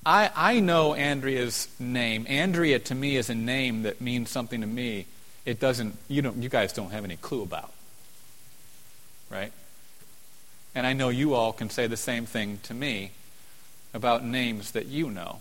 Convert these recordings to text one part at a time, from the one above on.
I know Andrea's name. Andrea to me is a name that means something to me. It doesn't, you guys don't have any clue about. Right? And I know you all can say the same thing to me about names that you know.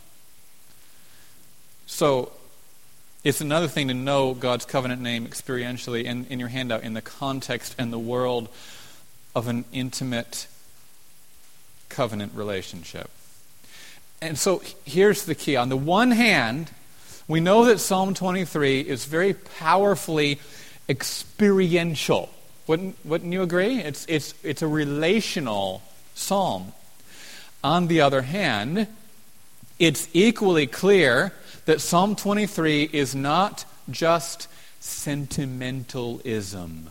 So, it's another thing to know God's covenant name experientially in your handout in the context and the world of an intimate covenant relationship. And so here's the key. On the one hand, we know that Psalm 23 is very powerfully experiential. Wouldn't you agree? It's a relational psalm. On the other hand, it's equally clear that Psalm 23 is not just sentimentalism.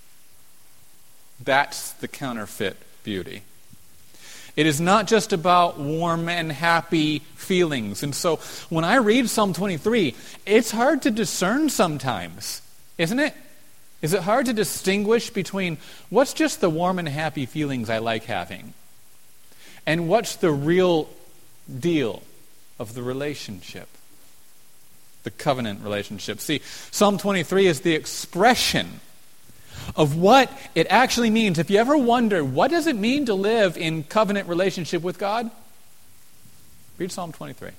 That's the counterfeit beauty. It is not just about warm and happy feelings. And so when I read Psalm 23, it's hard to discern sometimes, isn't it? Is it hard to distinguish between what's just the warm and happy feelings I like having and what's the real deal of the relationship, the covenant relationship? See, Psalm 23 is the expression of what it actually means. If you ever wonder, what does it mean to live in covenant relationship with God? Read Psalm 23.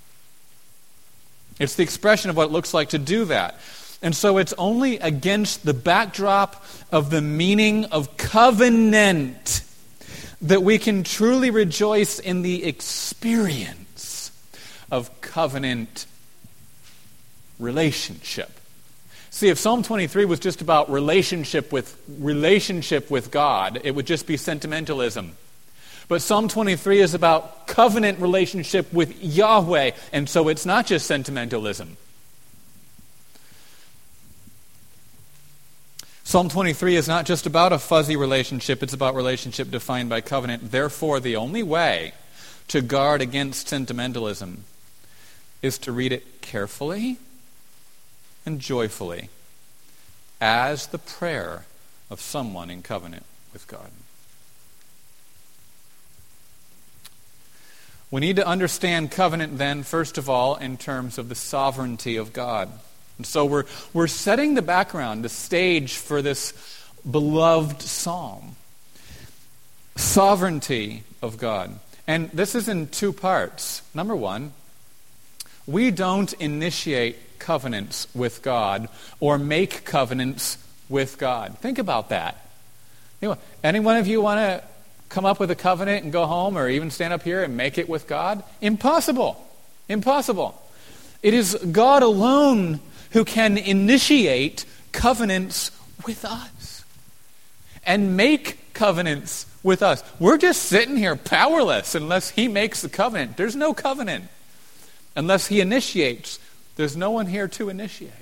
It's the expression of what it looks like to do that. And so it's only against the backdrop of the meaning of covenant that we can truly rejoice in the experience of covenant relationship. See, if Psalm 23 was just about relationship with God, it would just be sentimentalism. But Psalm 23 is about covenant relationship with Yahweh, and so it's not just sentimentalism. Psalm 23 is not just about a fuzzy relationship, it's about relationship defined by covenant. Therefore, the only way to guard against sentimentalism is to read it carefully and joyfully as the prayer of someone in covenant with God. We need to understand covenant then, first of all, in terms of the sovereignty of God. And so we're setting the background, the stage for this beloved psalm. Sovereignty of God. And this is in two parts. Number one, we don't initiate covenants with God or make covenants with God. Think about that. Any one of you want to come up with a covenant and go home or even stand up here and make it with God? Impossible. Impossible. It is God alone who can initiate covenants with us and make covenants with us. We're just sitting here powerless unless He makes the covenant. There's no covenant. Unless He initiates, there's no one here to initiate.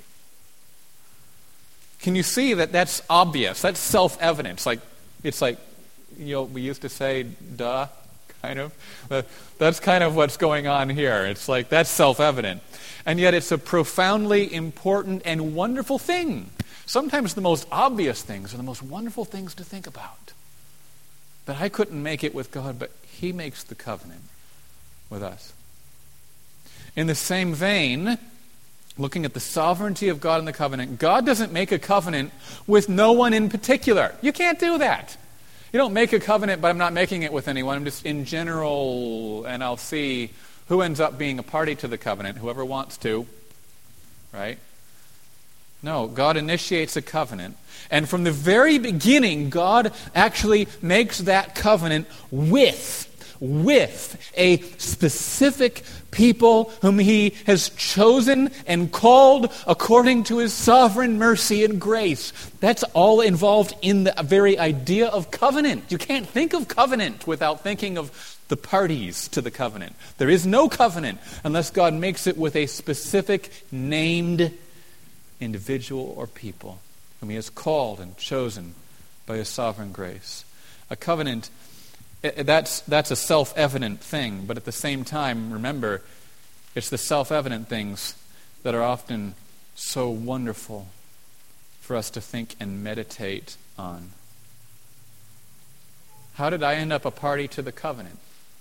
Can you see that that's obvious? That's self-evident. It's like, we used to say, duh, kind of. That's kind of what's going on here. It's like, that's self-evident. And yet it's a profoundly important and wonderful thing. Sometimes the most obvious things are the most wonderful things to think about. That I couldn't make it with God, but He makes the covenant with us. In the same vein, looking at the sovereignty of God in the covenant, God doesn't make a covenant with no one in particular. You can't do that. You don't make a covenant, but I'm not making it with anyone. I'm just in general, and I'll see who ends up being a party to the covenant, whoever wants to, right? No, God initiates a covenant. And from the very beginning, God actually makes that covenant with a specific people whom He has chosen and called according to His sovereign mercy and grace. That's all involved in the very idea of covenant. You can't think of covenant without thinking of the parties to the covenant. There is no covenant unless God makes it with a specific named individual or people whom He has called and chosen by His sovereign grace. A covenant, that's a self-evident thing, but at the same time, remember, it's the self-evident things that are often so wonderful for us to think and meditate on. How did I end up a party to the covenant?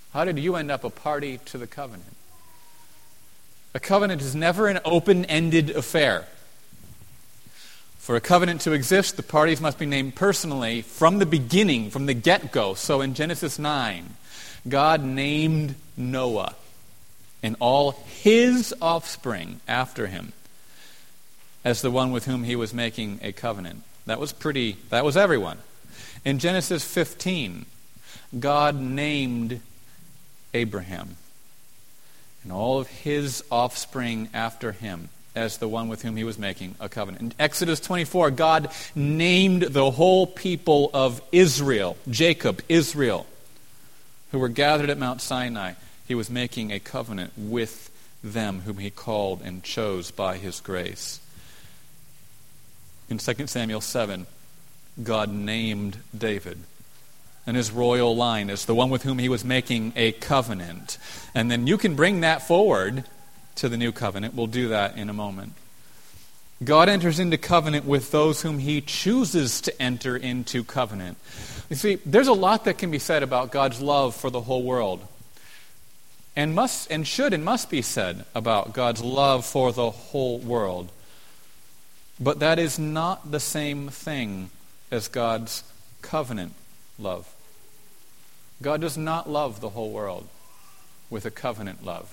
How did you end up a party to the covenant? A covenant is never an open-ended affair. For a covenant to exist, the parties must be named personally from the beginning, from the get-go. So in Genesis 9, God named Noah and all his offspring after him as the one with whom he was making a covenant. That was everyone. In Genesis 15, God named Abraham and all of his offspring after him as the one with whom he was making a covenant. In Exodus 24, God named the whole people of Israel, Jacob, Israel, who were gathered at Mount Sinai. He was making a covenant with them whom he called and chose by his grace. In 2 Samuel 7, God named David and his royal line as the one with whom he was making a covenant. And then you can bring that forward to the new covenant. We'll do that in a moment. God enters into covenant with those whom he chooses to enter into covenant. You see, there's a lot that can be said about God's love for the whole world. And must be said about God's love for the whole world. But that is not the same thing as God's covenant love. God does not love the whole world with a covenant love.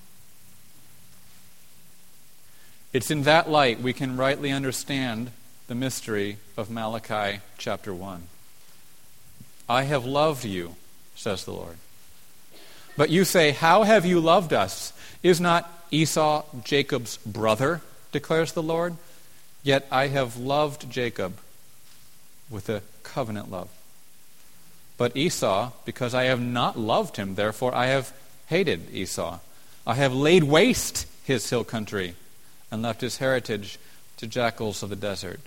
It's in that light we can rightly understand the mystery of Malachi chapter 1. I have loved you, says the Lord. But you say, how have you loved us? Is not Esau Jacob's brother, declares the Lord? Yet I have loved Jacob with a covenant love. But Esau, because I have not loved him, therefore I have hated Esau. I have laid waste his hill country and left his heritage to jackals of the desert.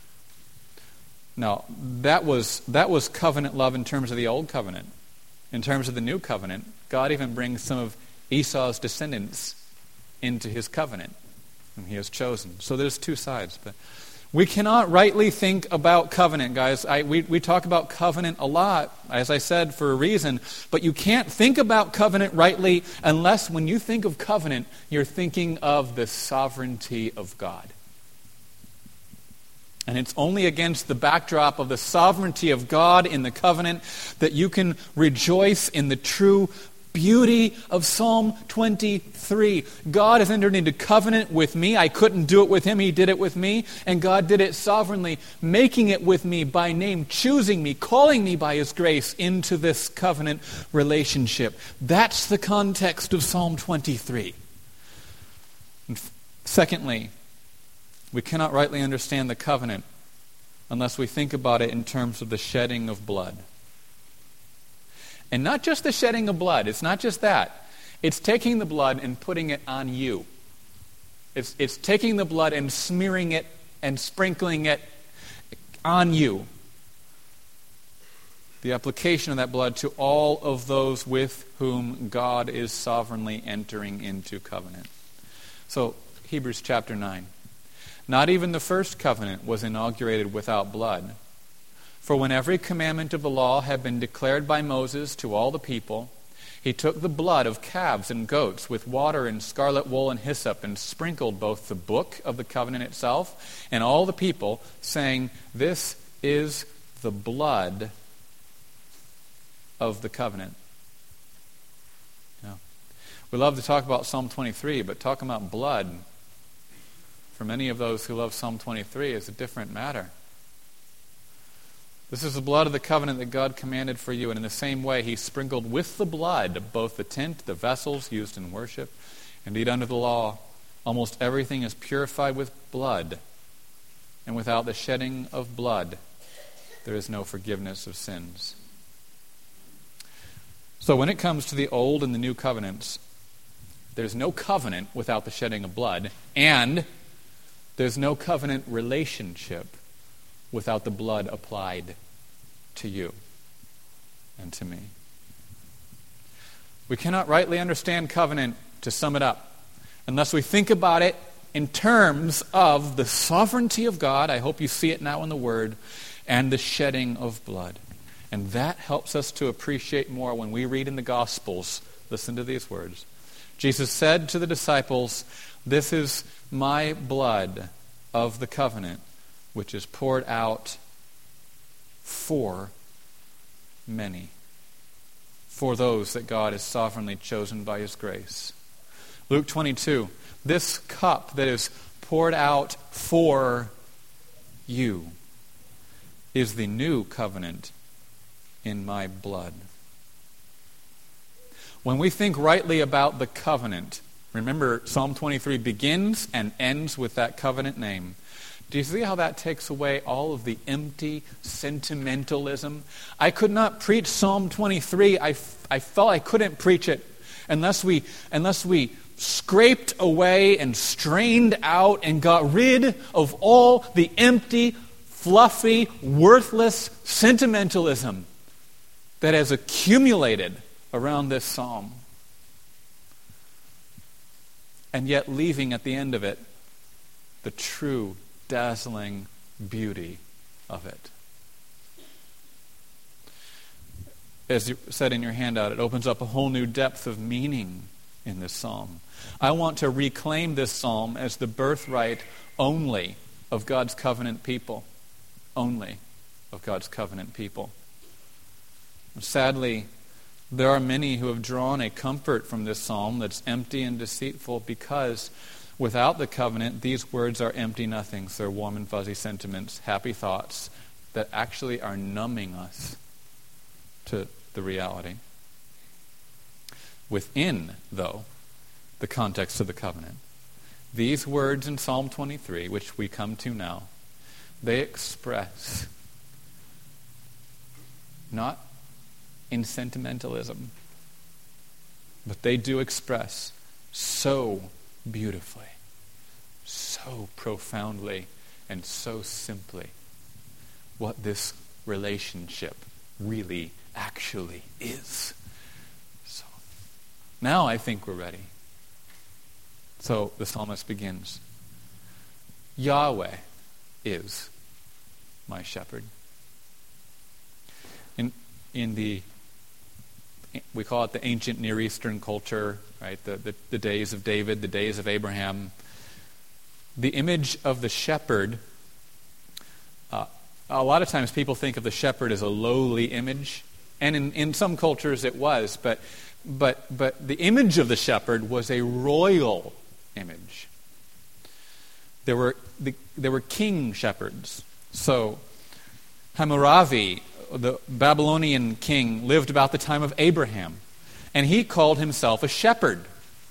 Now, that was covenant love in terms of the old covenant. In terms of the new covenant, God even brings some of Esau's descendants into his covenant, whom he has chosen. So there's two sides. But we cannot rightly think about covenant, guys. We talk about covenant a lot, as I said, for a reason. But you can't think about covenant rightly unless when you think of covenant, you're thinking of the sovereignty of God. And it's only against the backdrop of the sovereignty of God in the covenant that you can rejoice in the true beauty of Psalm 23. God has entered into covenant with me. I couldn't do it with him. He did it with me. And God did it sovereignly, making it with me by name, choosing me, calling me by his grace into this covenant relationship. That's the context of Psalm 23. And secondly, we cannot rightly understand the covenant unless we think about it in terms of the shedding of blood. And not just the shedding of blood. It's not just that. It's taking the blood and putting it on you. It's taking the blood and smearing it and sprinkling it on you. The application of that blood to all of those with whom God is sovereignly entering into covenant. So, Hebrews chapter 9. Not even the first covenant was inaugurated without blood. For when every commandment of the law had been declared by Moses to all the people, he took the blood of calves and goats with water and scarlet wool and hyssop and sprinkled both the book of the covenant itself and all the people, saying, "This is the blood of the covenant." Now, we love to talk about Psalm 23, but talking about blood, for many of those who love Psalm 23, is a different matter. This is the blood of the covenant that God commanded for you, and in the same way he sprinkled with the blood both the tent, the vessels used in worship. Indeed, under the law, almost everything is purified with blood, and without the shedding of blood, there is no forgiveness of sins. So when it comes to the old and the new covenants, there's no covenant without the shedding of blood, and there's no covenant relationship without the blood applied to you and to me. We cannot rightly understand covenant, to sum it up, unless we think about it in terms of the sovereignty of God. I hope you see it now in the Word, and the shedding of blood. And that helps us to appreciate more when we read in the Gospels. Listen to these words. Jesus said to the disciples, "This is my blood of the covenant, which is poured out for many." For those that God has sovereignly chosen by His grace. Luke 22, "This cup that is poured out for you is the new covenant in my blood." When we think rightly about the covenant, remember Psalm 23 begins and ends with that covenant name. Do you see how that takes away all of the empty sentimentalism? I could not preach Psalm 23. I felt I couldn't preach it unless we scraped away and strained out and got rid of all the empty, fluffy, worthless sentimentalism that has accumulated around this psalm. And yet leaving at the end of it the true, dazzling beauty of it. As you said in your handout, it opens up a whole new depth of meaning in this psalm. I want to reclaim this psalm as the birthright only of God's covenant people. Only of God's covenant people. Sadly, there are many who have drawn a comfort from this psalm that's empty and deceitful because without the covenant, these words are empty nothings. They're warm and fuzzy sentiments, happy thoughts that actually are numbing us to the reality. Within, though, the context of the covenant, these words in Psalm 23, which we come to now, they express not in sentimentalism, but they do express so beautifully, so profoundly, and so simply what this relationship really actually is. So now I think we're ready. So the psalmist begins, "Yahweh is my shepherd." We call it the ancient Near Eastern culture, right? The days of David, the days of Abraham. The image of the shepherd, a lot of times people think of the shepherd as a lowly image, and in some cultures it was, but the image of the shepherd was a royal image. There were king shepherds. So Hammurabi, the Babylonian king, lived about the time of Abraham, and he called himself a shepherd.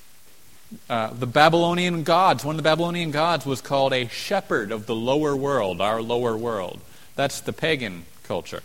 The Babylonian gods, one of the Babylonian gods was called a shepherd of the lower world, our lower world. That's the pagan culture.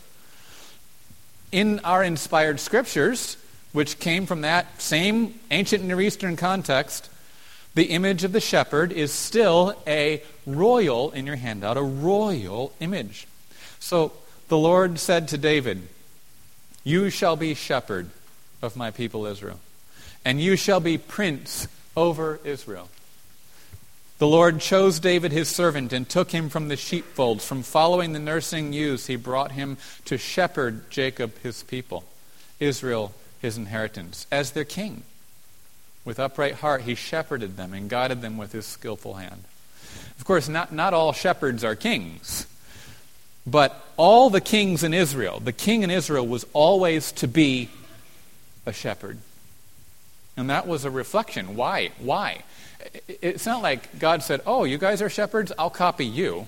In our inspired scriptures, which came from that same ancient Near Eastern context, the image of the shepherd is still a royal, in your handout, a royal image. So the Lord said to David, "You shall be shepherd of my people Israel, and you shall be prince over Israel." The Lord chose David his servant and took him from the sheepfolds. From following the nursing ewes, he brought him to shepherd Jacob his people, Israel his inheritance, as their king. With upright heart he shepherded them and guided them with his skillful hand. Of course, not all shepherds are kings. But all the kings in Israel, the king in Israel was always to be a shepherd. And that was a reflection. Why? It's not like God said, "Oh, you guys are shepherds, I'll copy you."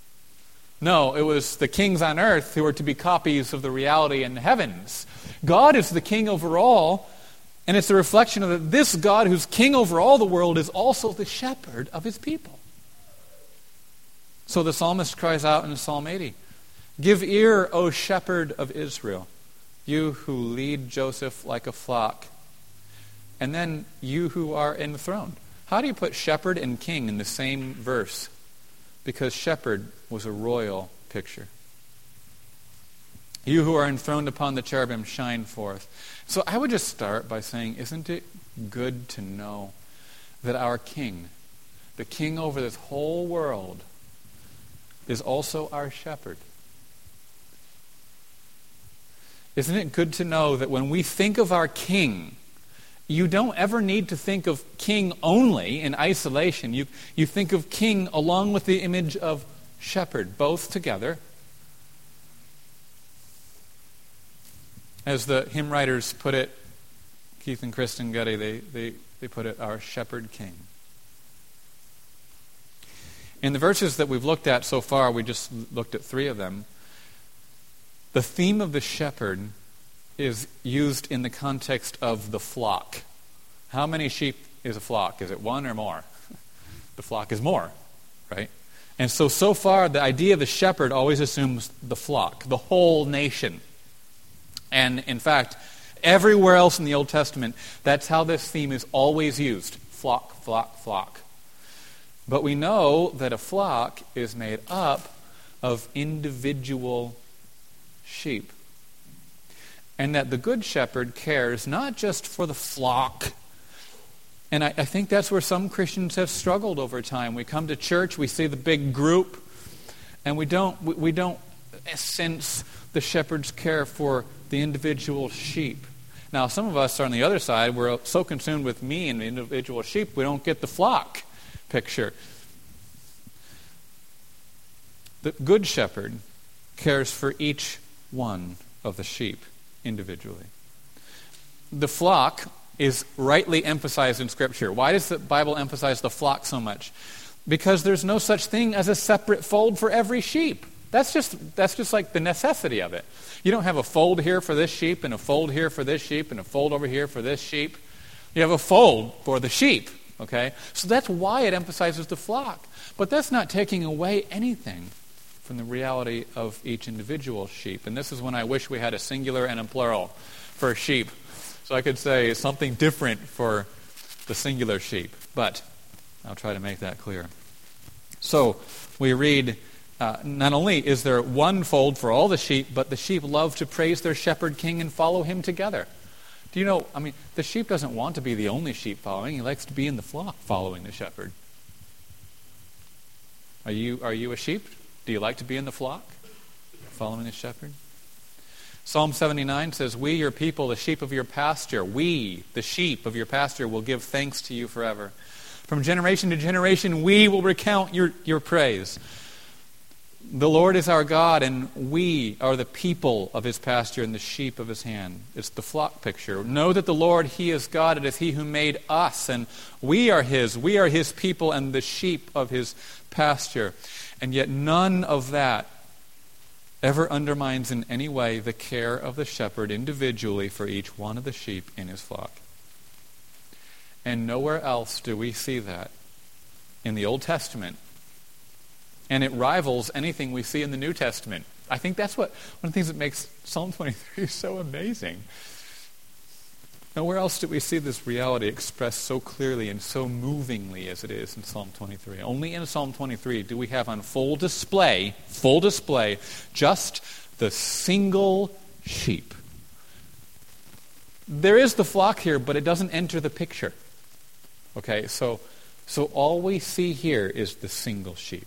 No, it was the kings on earth who were to be copies of the reality in the heavens. God is the king over all, and it's a reflection of that this God who's king over all the world is also the shepherd of his people. So the psalmist cries out in Psalm 80, "Give ear, O shepherd of Israel, you who lead Joseph like a flock." And then, "You who are enthroned." How do you put shepherd and king in the same verse? Because shepherd was a royal picture. "You who are enthroned upon the cherubim, shine forth." So I would just start by saying, isn't it good to know that our king, the king over this whole world, is also our shepherd? Isn't it good to know that when we think of our King, you don't ever need to think of King only in isolation. You think of King along with the image of shepherd, both together. As the hymn writers put it, Keith and Kristen Gutty, they put it, our shepherd king. In the verses that we've looked at so far, we just looked at 3 of them, the theme of the shepherd is used in the context of the flock. How many sheep is a flock? Is it 1 or more? The flock is more, right? And so far, the idea of the shepherd always assumes the flock, the whole nation. And in fact, everywhere else in the Old Testament, that's how this theme is always used. Flock, flock, flock. But we know that a flock is made up of individual sheep. And that the good shepherd cares not just for the flock. And I think that's where some Christians have struggled over time. We come to church, we see the big group, and we don't sense the shepherd's care for the individual sheep. Now, some of us are on the other side. We're so consumed with me and the individual sheep, we don't get the flock picture. The good shepherd cares for each one of the sheep individually. The flock is rightly emphasized in Scripture. Why does the Bible emphasize the flock so much? Because there's no such thing as a separate fold for every sheep. That's just like the necessity of it. You don't have a fold here for this sheep and a fold here for this sheep and a fold over here for this sheep. You have a fold for the sheep, okay? So that's why it emphasizes the flock. But that's not taking away anything from the reality of each individual sheep. And this is when I wish we had a singular and a plural for sheep. So I could say something different for the singular sheep. But I'll try to make that clear. So we read, not only is there one fold for all the sheep, but the sheep love to praise their shepherd king and follow him together. Do you know, the sheep doesn't want to be the only sheep following. He likes to be in the flock following the shepherd. Are you a sheep? Do you like to be in the flock following the shepherd? Psalm 79 says, "We, your people, the sheep of your pasture, we, the sheep of your pasture, will give thanks to you forever. From generation to generation, we will recount your praise. The Lord is our God, and we are the people of his pasture and the sheep of his hand." It's the flock picture. Know that the Lord, he is God. It is he who made us, and we are his people and the sheep of his pasture. And yet none of that ever undermines in any way the care of the shepherd individually for each one of the sheep in his flock. And nowhere else do we see that in the Old Testament. And it rivals anything we see in the New Testament. I think that's one of the things that makes Psalm 23 so amazing. Nowhere else do we see this reality expressed so clearly and so movingly as it is in Psalm 23. Only in Psalm 23 do we have on full display, just the single sheep. There is the flock here, but it doesn't enter the picture. Okay, so all we see here is the single sheep.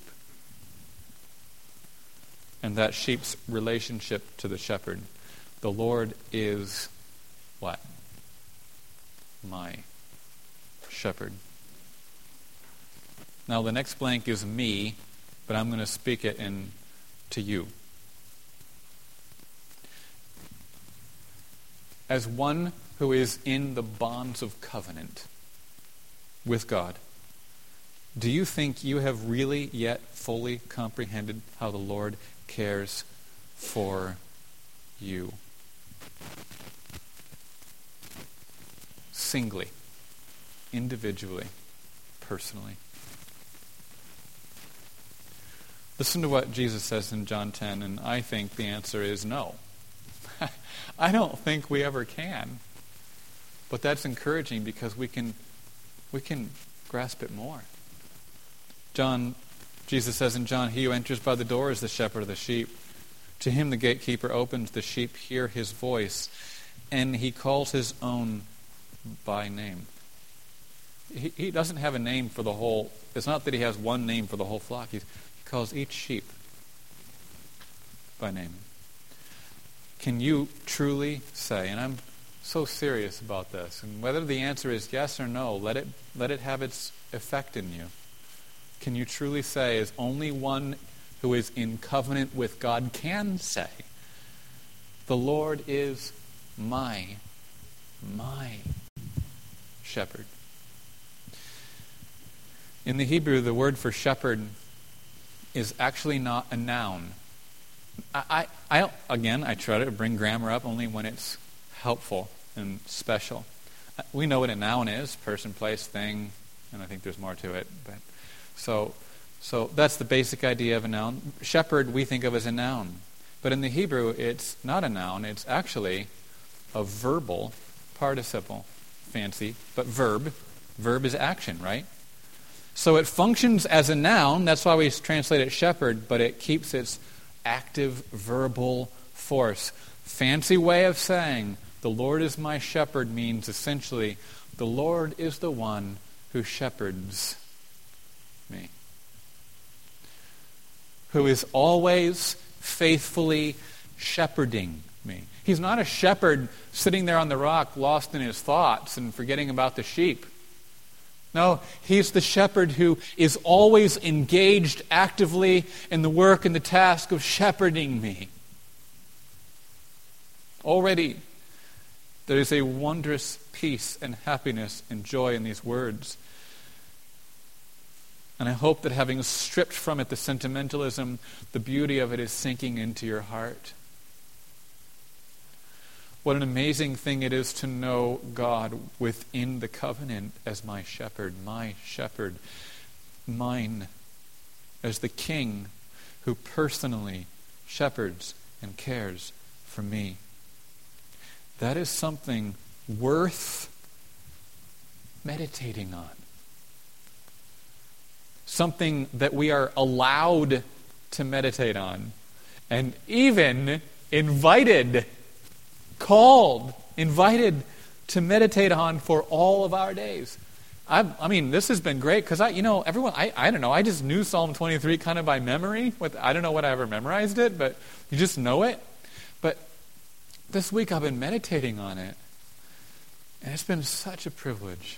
And that sheep's relationship to the shepherd. The Lord is what? My shepherd. Now the next blank is me, but I'm going to speak it to you. As one who is in the bonds of covenant with God, do you think you have really yet fully comprehended how the Lord cares for you? Singly, individually, personally. Listen to what Jesus says in John 10, and I think the answer is no. I don't think we ever can. But that's encouraging because we can grasp it more. Jesus says in John, "He who enters by the door is the shepherd of the sheep. To him the gatekeeper opens, the sheep hear his voice, and he calls his own by name." He doesn't have a name for the whole. It's not that he has one name for the whole flock. He calls each sheep by name. Can you truly say, and I'm so serious about this, and whether the answer is yes or no, let it have its effect in you. Can you truly say, as only one who is in covenant with God can say, the Lord is my shepherd? In the Hebrew, the word for shepherd is actually not a noun. I try to bring grammar up only when it's helpful and special. We know what a noun is: person, place, thing, and I think there's more to it. But so that's the basic idea of a noun. Shepherd we think of as a noun, but in the Hebrew it's not a noun. It's actually a verbal participle. Fancy, but verb. Verb is action, right? So it functions as a noun. That's why we translate it shepherd, but it keeps its active verbal force. Fancy way of saying the Lord is my shepherd means essentially the Lord is the one who shepherds me, who is always faithfully shepherding me. He's not a shepherd sitting there on the rock lost in his thoughts and forgetting about the sheep. No, he's the shepherd who is always engaged actively in the work and the task of shepherding me. Already, there is a wondrous peace and happiness and joy in these words. And I hope that having stripped from it the sentimentalism, the beauty of it is sinking into your heart. What an amazing thing it is to know God within the covenant as my shepherd, mine, as the King who personally shepherds and cares for me. That is something worth meditating on. Something that we are allowed to meditate on, and even invited to meditate on for all of our days. I mean, this has been great because I don't know, I just knew Psalm 23 kind of by memory. I don't know what I ever memorized it, but you just know it. But this week I've been meditating on it, and it's been such a privilege.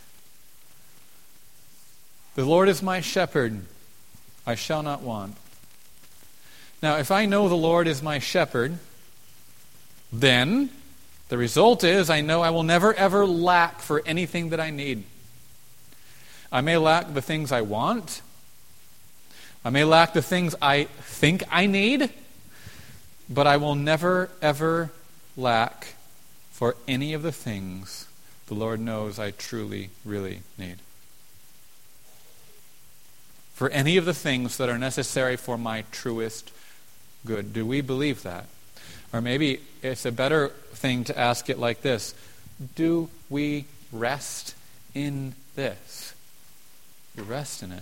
The Lord is my shepherd, I shall not want. Now, if I know the Lord is my shepherd, then the result is I know I will never ever lack for anything that I need. I may lack the things I want. I may lack the things I think I need. But I will never ever lack for any of the things the Lord knows I truly, really need. For any of the things that are necessary for my truest good. Do we believe that? Or maybe it's a better thing to ask it like this: do we rest in this? You rest in it.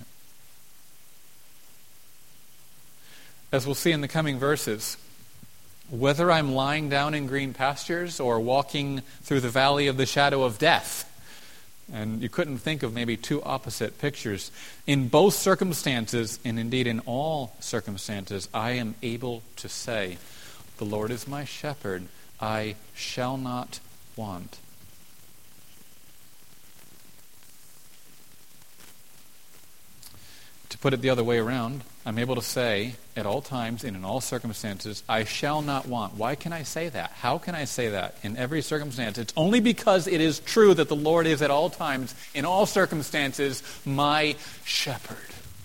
As we'll see in the coming verses, whether I'm lying down in green pastures or walking through the valley of the shadow of death, and you couldn't think of maybe two opposite pictures, in both circumstances, and indeed in all circumstances, I am able to say, the Lord is my shepherd, I shall not want. To put it the other way around, I'm able to say at all times and in all circumstances, I shall not want. Why can I say that? How can I say that in every circumstance? It's only because it is true that the Lord is at all times, in all circumstances, my shepherd.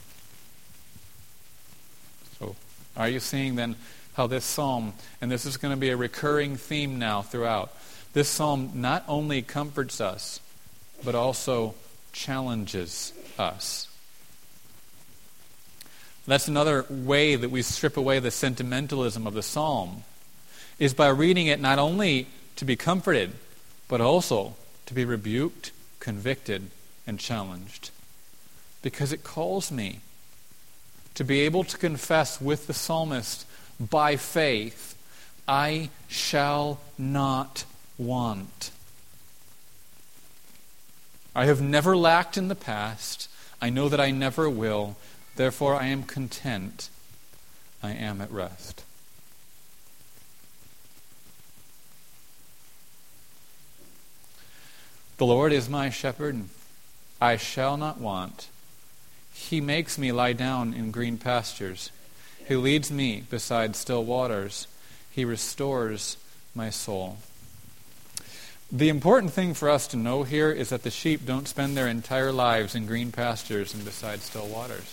So, are you seeing then how this psalm, and this is going to be a recurring theme now throughout, this psalm not only comforts us, but also challenges us. That's another way that we strip away the sentimentalism of the psalm, is by reading it not only to be comforted, but also to be rebuked, convicted, and challenged. Because it calls me to be able to confess with the psalmist, by faith, I shall not want. I have never lacked in the past. I know that I never will. Therefore, I am content. I am at rest. The Lord is my shepherd, and I shall not want. He makes me lie down in green pastures. He leads me beside still waters. He restores my soul. The important thing for us to know here is that the sheep don't spend their entire lives in green pastures and beside still waters.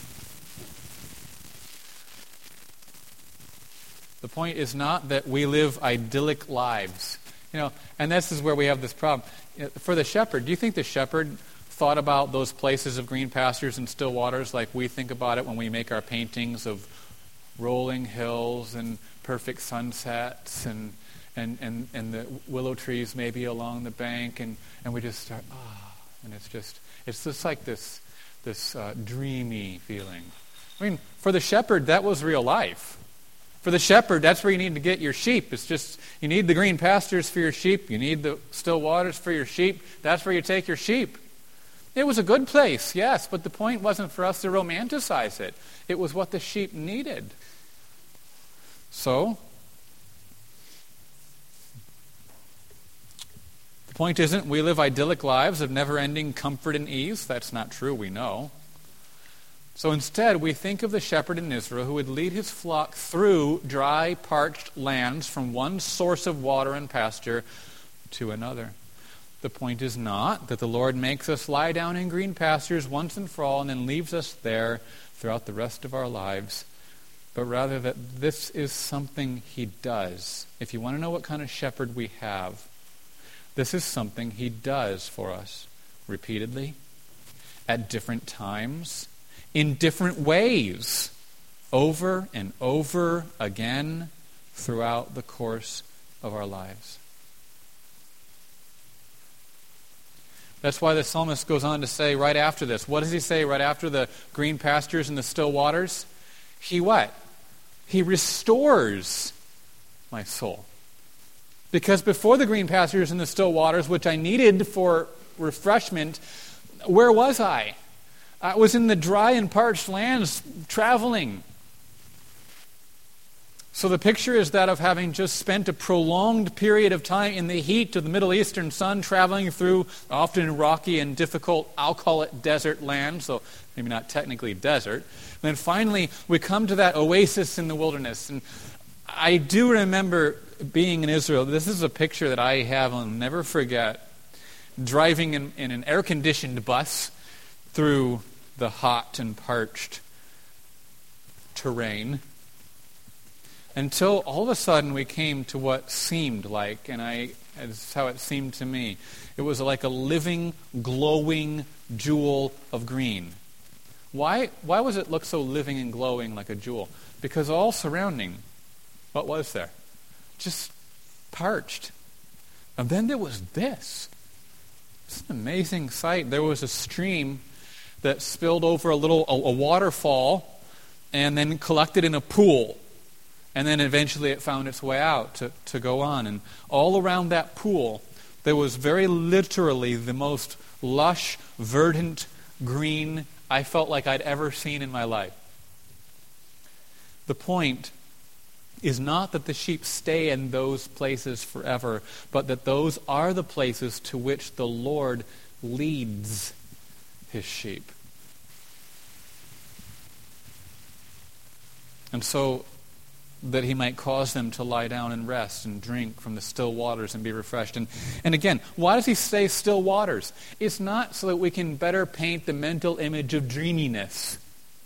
The point is not that we live idyllic lives. And this is where we have this problem. For the shepherd, do you think the shepherd thought about those places of green pastures and still waters like we think about it when we make our paintings of rolling hills and perfect sunsets and the willow trees maybe along the bank, and we just start, and it's just like this dreamy feeling. I mean, for the shepherd, that was real life. For the shepherd, that's where you need to get your sheep. It's just, you need the green pastures for your sheep. You need the still waters for your sheep. That's where you take your sheep. It was a good place, yes, but the point wasn't for us to romanticize it. It was what the sheep needed. So, the point isn't we live idyllic lives of never-ending comfort and ease. That's not true, we know. So instead, we think of the shepherd in Israel who would lead his flock through dry, parched lands from one source of water and pasture to another. The point is not that the Lord makes us lie down in green pastures once and for all and then leaves us there throughout the rest of our lives, but rather that this is something he does. If you want to know what kind of shepherd we have, this is something he does for us repeatedly, at different times, in different ways, over and over again throughout the course of our lives. That's why the psalmist goes on to say right after this. What does he say right after the green pastures and the still waters? He what? He restores my soul. Because before the green pastures and the still waters, which I needed for refreshment, where was I? I was in the dry and parched lands traveling. So the picture is that of having just spent a prolonged period of time in the heat of the Middle Eastern sun, traveling through often rocky and difficult, I'll call it desert land, so maybe not technically desert. And then finally we come to that oasis in the wilderness. And I do remember being in Israel. This is a picture that I have, I'll never forget, driving in an air-conditioned bus through the hot and parched terrain, until all of a sudden we came to what seemed like, it's how it seemed to me, it was like a living, glowing jewel of green. Why was it look so living and glowing like a jewel? Because all surrounding, what was there? Just parched. And then there was this. It's an amazing sight. There was a stream that spilled over a waterfall and then collected in a pool. And then eventually it found its way out to go on. And all around that pool, there was very literally the most lush, verdant green I felt like I'd ever seen in my life. The point is not that the sheep stay in those places forever, but that those are the places to which the Lord leads his sheep. And so that he might cause them to lie down and rest and drink from the still waters and be refreshed. And again, why does he say still waters? It's not so that we can better paint the mental image of dreaminess.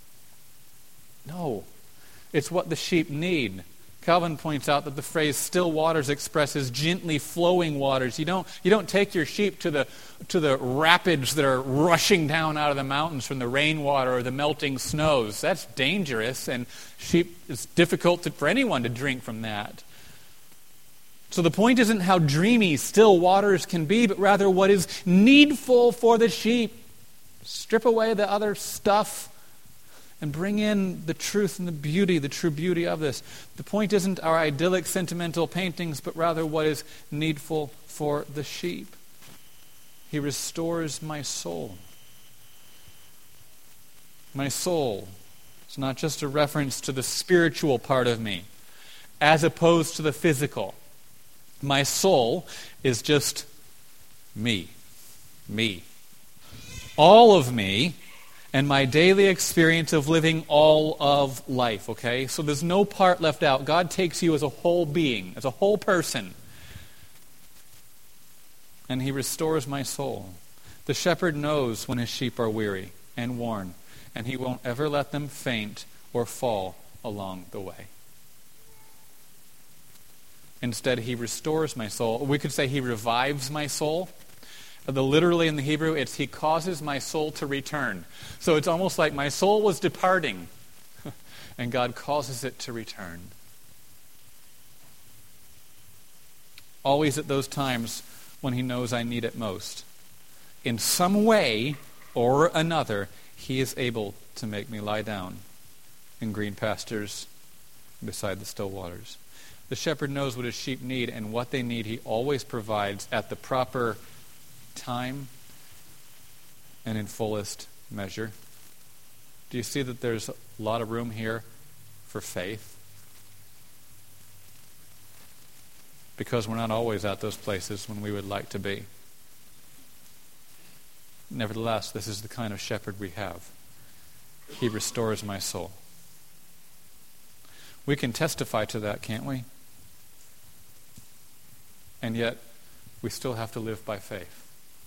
No, it's what the sheep need. Calvin points out that the phrase still waters expresses gently flowing waters. You don't take your sheep to the rapids that are rushing down out of the mountains from the rainwater or the melting snows. That's dangerous, and it's difficult for anyone to drink from that. So the point isn't how dreamy still waters can be, but rather what is needful for the sheep. Strip away the other stuff and bring in the truth and the true beauty of this. The point isn't our idyllic, sentimental paintings, but rather what is needful for the sheep. He restores my soul. My soul is not just a reference to the spiritual part of me, as opposed to the physical. My soul is just me. Me. All of me and my daily experience of living all of life, okay? So there's no part left out. God takes you as a whole being, as a whole person. And he restores my soul. The shepherd knows when his sheep are weary and worn, and he won't ever let them faint or fall along the way. Instead, he restores my soul. We could say he revives my soul. Literally in the Hebrew, it's he causes my soul to return. So it's almost like my soul was departing, and God causes it to return. Always at those times when he knows I need it most. In some way or another, he is able to make me lie down in green pastures beside the still waters. The shepherd knows what his sheep need, and what they need he always provides at the proper time and in fullest measure. Do you see that there's a lot of room here for faith? Because we're not always at those places when we would like to be. Nevertheless, this is the kind of shepherd we have. He restores my soul. We can testify to that, can't we? And yet, we still have to live by faith.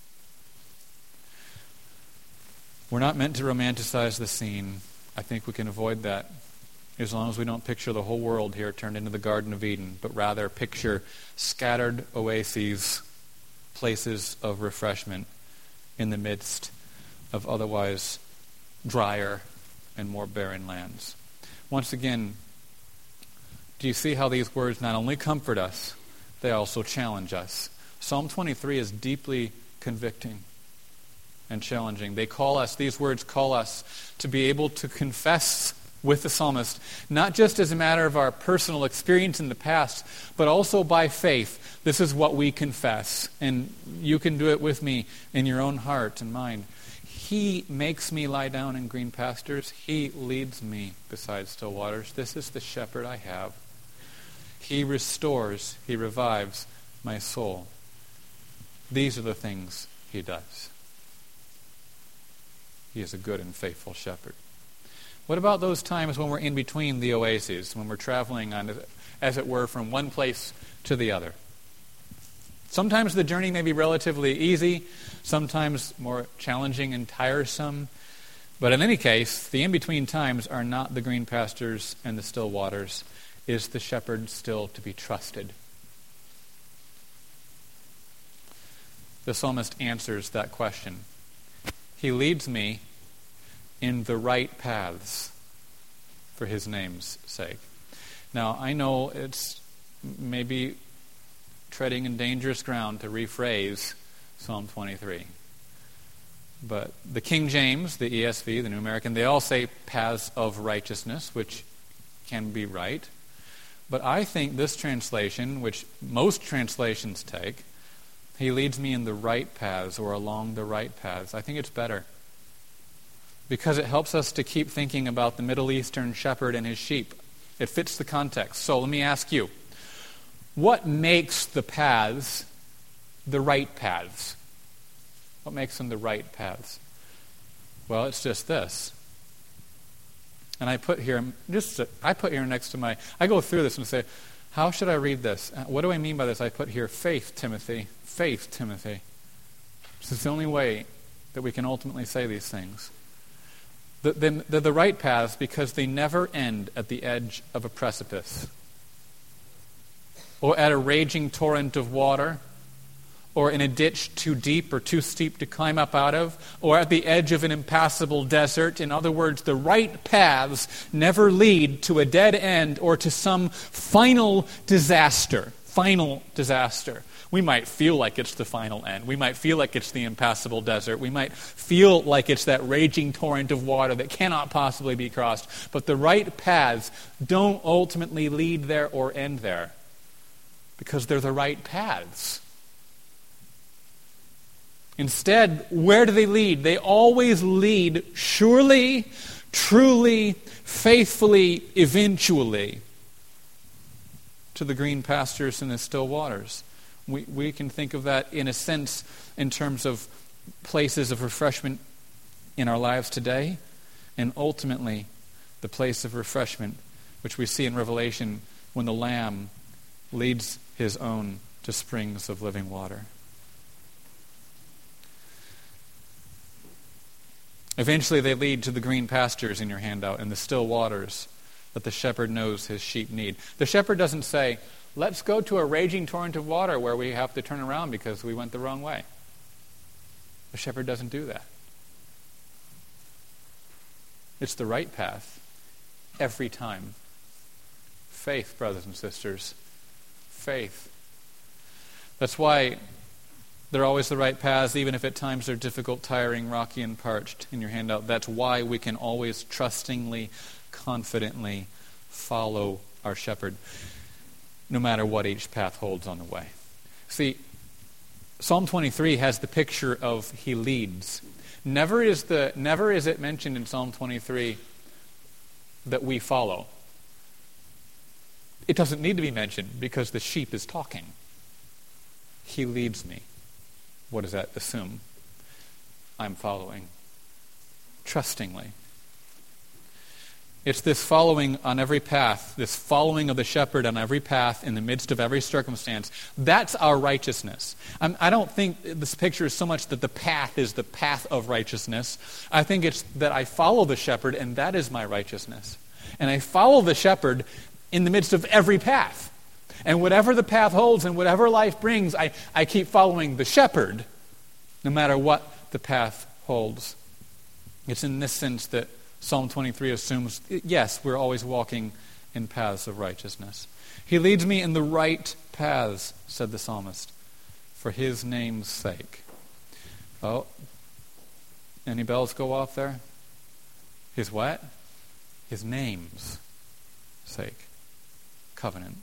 We're not meant to romanticize the scene. I think we can avoid that as long as we don't picture the whole world here turned into the Garden of Eden, but rather picture scattered oases, places of refreshment in the midst of otherwise drier and more barren lands. Once again, do you see how these words not only comfort us, they also challenge us? Psalm 23 is deeply convicting and challenging. These words call us to be able to confess with the psalmist, not just as a matter of our personal experience in the past, but also by faith. This is what we confess, and you can do it with me in your own heart and mind. He makes me lie down in green pastures. He leads me beside still waters. This is the shepherd I have. He restores, he revives my soul. These are the things he does. He is a good and faithful shepherd. What about those times when we're in between the oases, when we're traveling on, as it were, from one place to the other? Sometimes the journey may be relatively easy, sometimes more challenging and tiresome. But in any case, the in-between times are not the green pastures and the still waters. Is the shepherd still to be trusted? The psalmist answers that question. He leads me in the right paths for his name's sake. Now, I know it's maybe treading in dangerous ground to rephrase Psalm 23. But the King James, the ESV, the New American, they all say paths of righteousness, which can be right. But I think this translation, which most translations take, he leads me in the right paths or along the right paths. I think it's better. Because it helps us to keep thinking about the Middle Eastern shepherd and his sheep. It fits the context. So let me ask you, what makes the paths the right paths? What makes them the right paths? Well, it's just this. And I put here next to I go through this and say, how should I read this? What do I mean by this? I put here, faith, Timothy. Faith, Timothy. This is the only way that we can ultimately say these things. They're the right paths because they never end at the edge of a precipice, or at a raging torrent of water, or in a ditch too deep or too steep to climb up out of, or at the edge of an impassable desert. In other words, the right paths never lead to a dead end or to some final disaster. Final disaster. We might feel like it's the final end. We might feel like it's the impassable desert. We might feel like it's that raging torrent of water that cannot possibly be crossed. But the right paths don't ultimately lead there or end there, because they're the right paths. Instead, where do they lead? They always lead surely, truly, faithfully, eventually to the green pastures and the still waters. We can think of that in a sense in terms of places of refreshment in our lives today, and ultimately the place of refreshment which we see in Revelation when the Lamb leads his own to springs of living water. Eventually they lead to the green pastures in your handout and the still waters that the shepherd knows his sheep need. The shepherd doesn't say, let's go to a raging torrent of water where we have to turn around because we went the wrong way. The shepherd doesn't do that. It's the right path every time. Faith, brothers and sisters. Faith. That's why they're always the right paths, even if at times they're difficult, tiring, rocky, and parched in your handout. That's why we can always trustingly, confidently follow our shepherd, no matter what each path holds on the way. See, Psalm 23 has the picture of he leads. Never is it mentioned in Psalm 23 that we follow. It doesn't need to be mentioned because the sheep is talking. He leads me. What does that assume? I'm following. Trustingly. It's this following on every path, this following of the shepherd on every path in the midst of every circumstance. That's our righteousness. I don't think this picture is so much that the path is the path of righteousness. I think it's that I follow the shepherd and that is my righteousness. And I follow the shepherd in the midst of every path. And whatever the path holds and whatever life brings, I keep following the shepherd no matter what the path holds. It's in this sense that Psalm 23 assumes, yes, we're always walking in paths of righteousness. He leads me in the right paths, said the psalmist, for his name's sake. Oh, any bells go off there? His what? His name's sake. Covenant.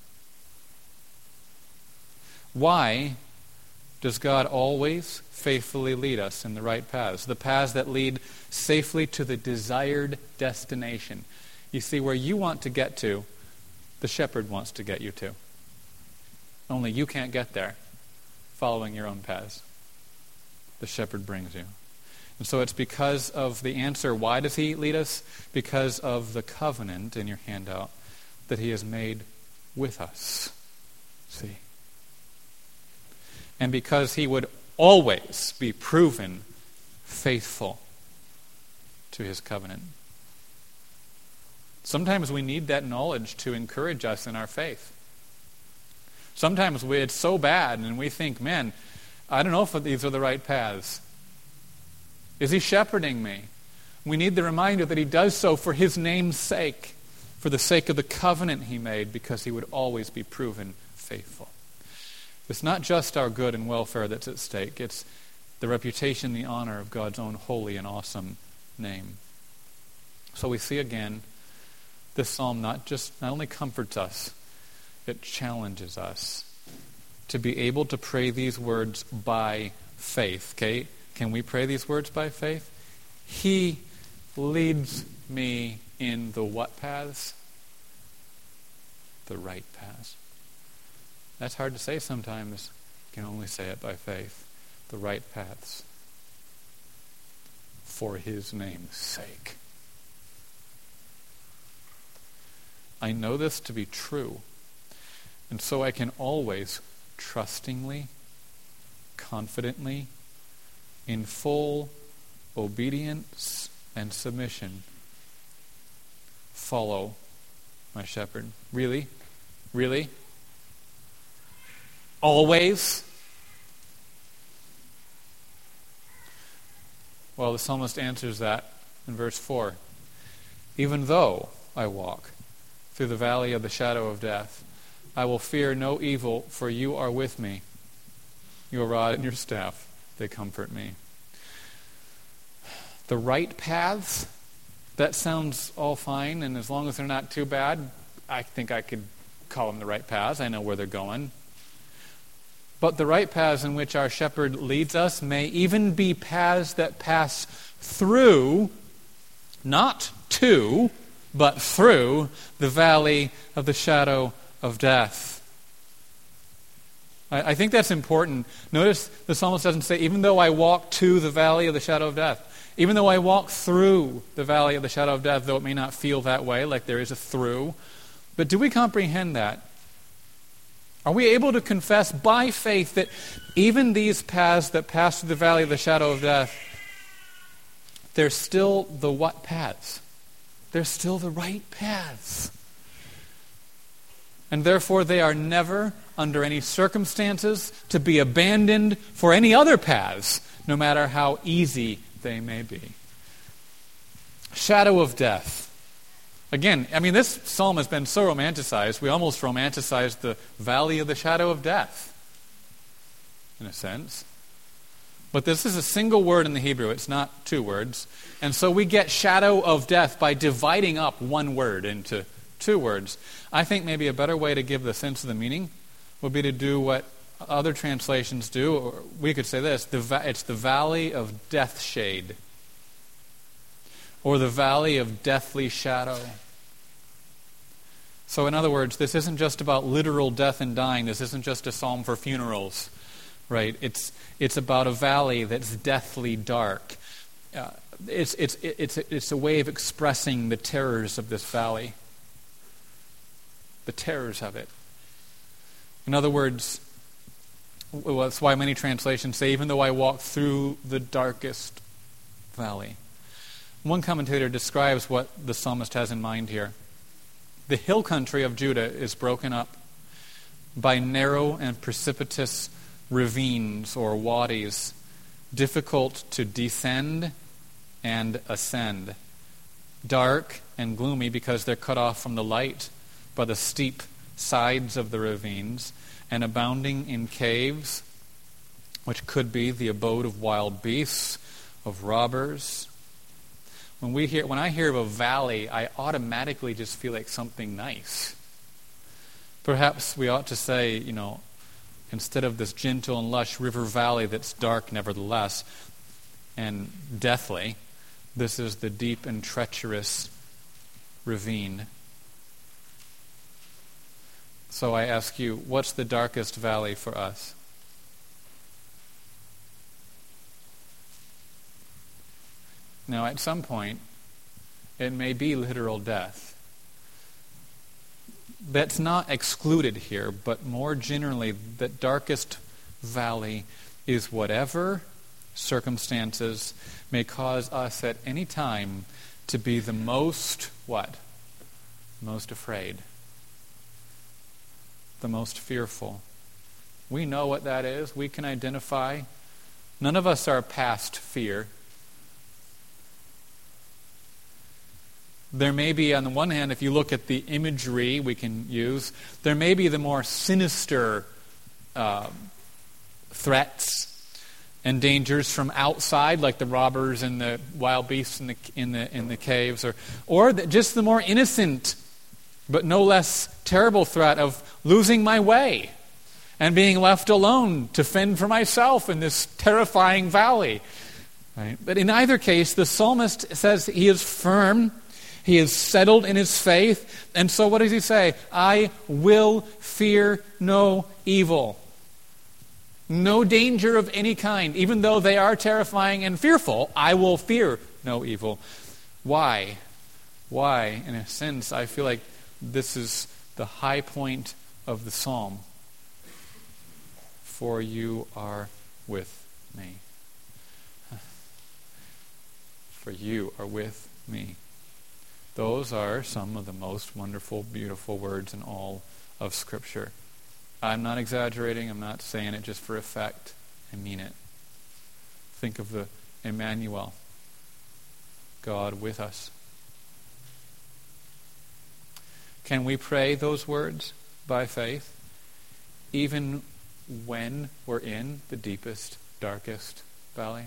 Why does God always faithfully lead us in the right paths? The paths that lead safely to the desired destination. You see, where you want to get to, the shepherd wants to get you to. Only you can't get there following your own paths. The shepherd brings you. And so it's because of the answer, why does he lead us? Because of the covenant in your handout that he has made with us. See? And because he would always be proven faithful to his covenant. Sometimes we need that knowledge to encourage us in our faith. Sometimes it's so bad and we think, man, I don't know if these are the right paths. Is he shepherding me? We need the reminder that he does so for his name's sake, for the sake of the covenant he made, because he would always be proven faithful. It's not just our good and welfare that's at stake. It's the reputation, the honor of God's own holy and awesome name. So we see again, this psalm not only comforts us, it challenges us to be able to pray these words by faith. Okay? Can we pray these words by faith? He leads me in the what paths? The right paths. That's hard to say sometimes. You can only say it by faith. The right paths. For his name's sake. I know this to be true. And so I can always trustingly, confidently, in full obedience and submission, follow my shepherd. Really? Really? Always? Well, the psalmist answers that in verse 4. Even though I walk through the valley of the shadow of death, I will fear no evil, for you are with me. Your rod and your staff, they comfort me. The right paths, that sounds all fine, and as long as they're not too bad, I think I could call them the right paths. I know where they're going. But the right paths in which our shepherd leads us may even be paths that pass through, not to, but through the valley of the shadow of death. I think that's important. Notice the psalmist doesn't say, even though I walk to the valley of the shadow of death, even though I walk through the valley of the shadow of death, though it may not feel that way, like there is a through. But do we comprehend that? Are we able to confess by faith that even these paths that pass through the valley of the shadow of death, they're still the what paths? They're still the right paths. And therefore they are never, under any circumstances, to be abandoned for any other paths, no matter how easy they may be. Shadow of death. Again, this psalm has been so romanticized, we almost romanticize the valley of the shadow of death, in a sense. But this is a single word in the Hebrew, it's not two words. And so we get shadow of death by dividing up one word into two words. I think maybe a better way to give the sense of the meaning would be to do what other translations do, or we could say this, it's the valley of death shade, or the valley of deathly shadow. So in other words, this isn't just about literal death and dying, this isn't just a psalm for funerals, right? It's about a valley that's deathly dark. It's a way of expressing the terrors of this valley. The terrors of it. In other words, that's why many translations say, even though I walk through the darkest valley. One commentator describes what the psalmist has in mind here. The hill country of Judah is broken up by narrow and precipitous ravines or wadis, difficult to descend and ascend, dark and gloomy because they're cut off from the light by the steep sides of the ravines, and abounding in caves, which could be the abode of wild beasts, of robbers. When I hear of a valley, I automatically just feel like something nice. Perhaps we ought to say, instead of this gentle and lush river valley that's dark nevertheless and deathly, this is the deep and treacherous ravine. So I ask you, what's the darkest valley for us? Now, at some point, it may be literal death. That's not excluded here, but more generally, the darkest valley is whatever circumstances may cause us at any time to be the most, what? Most afraid. The most fearful. We know what that is. We can identify. None of us are past fear. There may be, on the one hand, if you look at the imagery we can use, there may be the more sinister threats and dangers from outside, like the robbers and the wild beasts in the caves, or just the more innocent but no less terrible threat of losing my way and being left alone to fend for myself in this terrifying valley. Right? But in either case, the psalmist says he is firm, he is settled in his faith, and so what does he say? I will fear no evil. No danger of any kind. Even though they are terrifying and fearful, I will fear no evil. Why? Why? In a sense, I feel like this is the high point of the psalm. For you are with me. For you are with me. Those are some of the most wonderful, beautiful words in all of Scripture. I'm not exaggerating. I'm not saying it just for effect. I mean it. Think of the Emmanuel, God with us. Can we pray those words by faith, even when we're in the deepest, darkest valley?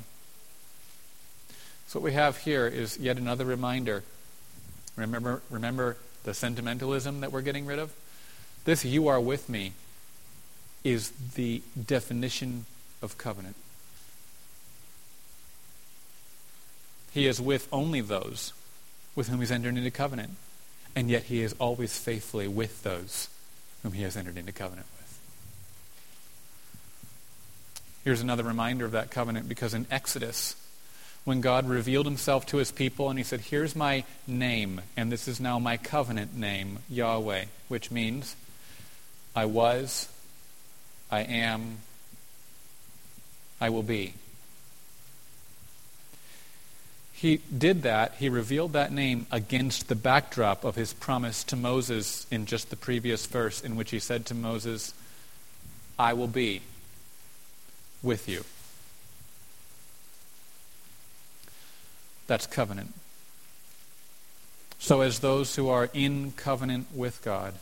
So what we have here is yet another reminder. Remember the sentimentalism that we're getting rid of? This "you are with me" is the definition of covenant. He is with only those with whom he's entered into covenant. And yet he is always faithfully with those whom he has entered into covenant with. Here's another reminder of that covenant, because in Exodus, when God revealed himself to his people and he said, here's my name, and this is now my covenant name, Yahweh, which means I was, I am, I will be. He did that, he revealed that name against the backdrop of his promise to Moses in just the previous verse, in which he said to Moses, I will be with you. That's covenant. So as those who are in covenant with God,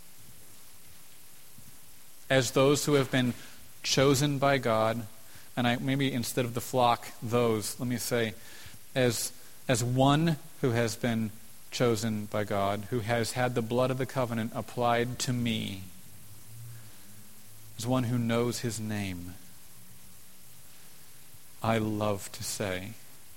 as those who have been chosen by God, and maybe instead of the flock, those, let me say, as one who has been chosen by God, who has had the blood of the covenant applied to me, as one who knows his name, I love to say,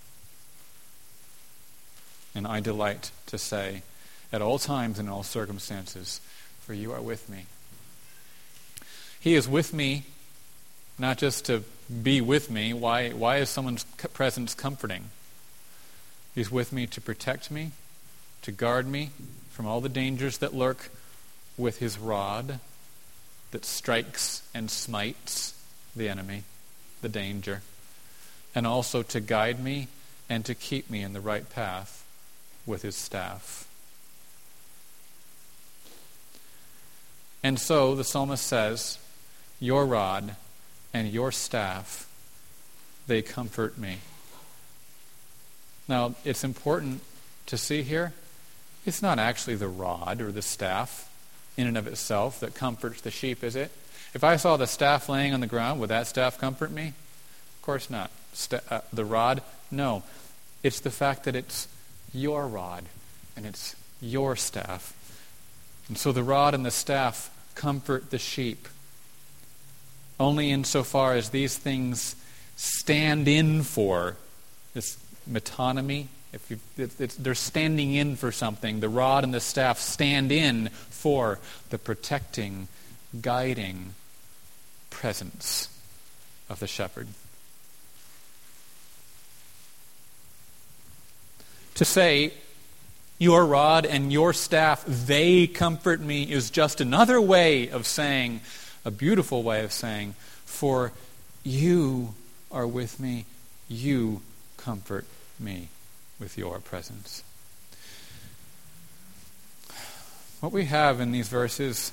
and I delight to say, at all times and in all circumstances, for you are with me. He is with me, not just to be with me. Why is someone's presence comforting? He's with me to protect me, to guard me from all the dangers that lurk, with his rod that strikes and smites the enemy, the danger, and also to guide me and to keep me in the right path with his staff. And so the psalmist says, your rod and your staff, they comfort me. Now, it's important to see here, it's not actually the rod or the staff in and of itself that comforts the sheep, is it? If I saw the staff laying on the ground, would that staff comfort me? Of course not. The rod? No. It's the fact that it's your rod and it's your staff. And so the rod and the staff comfort the sheep only insofar as these things stand in for this metonymy. They're standing in for something. The rod and the staff stand in for the protecting, guiding presence of the shepherd. To say, your rod and your staff, they comfort me, is just another way of saying, a beautiful way of saying, for you are with me, you comfort me with your presence. What we have in these verses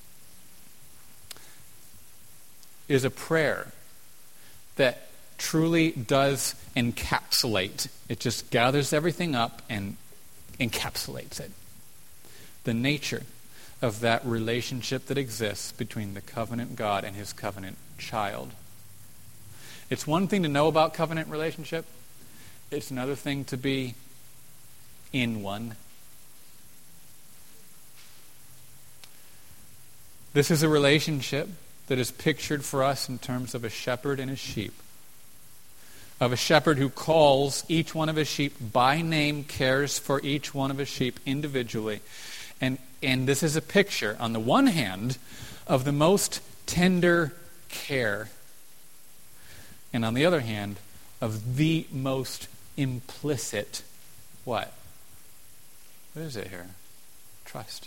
is a prayer that truly does encapsulate. It just gathers everything up and encapsulates it. The nature of that relationship that exists between the covenant God and his covenant child. It's one thing to know about covenant relationship. It's another thing to be in one. This is a relationship that is pictured for us in terms of a shepherd and his sheep. Of a shepherd who calls each one of his sheep by name, cares for each one of his sheep individually. And this is a picture, on the one hand, of the most tender care. And on the other hand, of the most implicit, what? What is it here? Trust.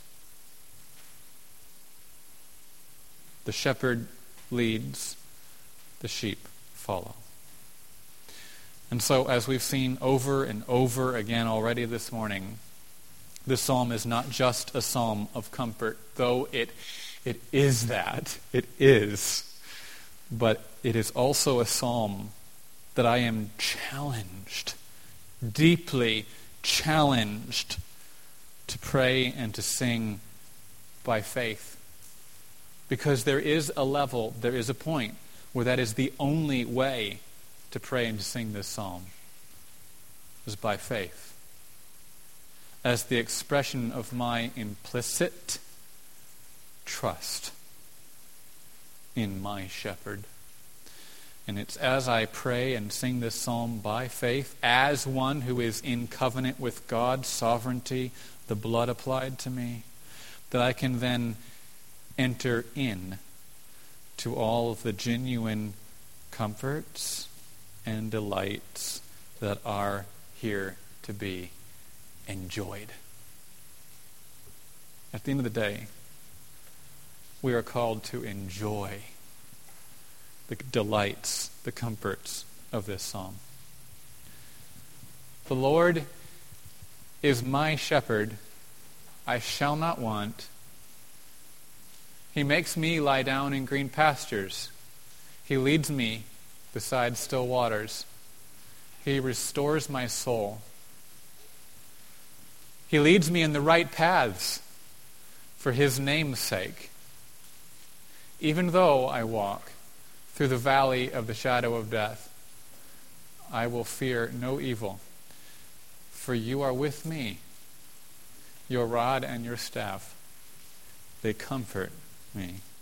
The shepherd leads, the sheep follow. And so, as we've seen over and over again already this morning, this psalm is not just a psalm of comfort, though it is that. It is. But it is also a psalm that I am challenged, deeply challenged, to pray and to sing by faith. Because there is a level, there is a point where that is the only way to pray and to sing this psalm, is by faith. As the expression of my implicit trust in my shepherd. And it's as I pray and sing this psalm by faith, as one who is in covenant with God's sovereignty, the blood applied to me, that I can then enter in to all of the genuine comforts and delights that are here to be enjoyed. At the end of the day, we are called to enjoy the delights, the comforts of this psalm. The Lord is my shepherd, I shall not want. He makes me lie down in green pastures. He leads me beside still waters. He restores my soul. He leads me in the right paths for his name's sake. Even though I walk through the valley of the shadow of death, I will fear no evil, for you are with me. Your rod and your staff, they comfort me.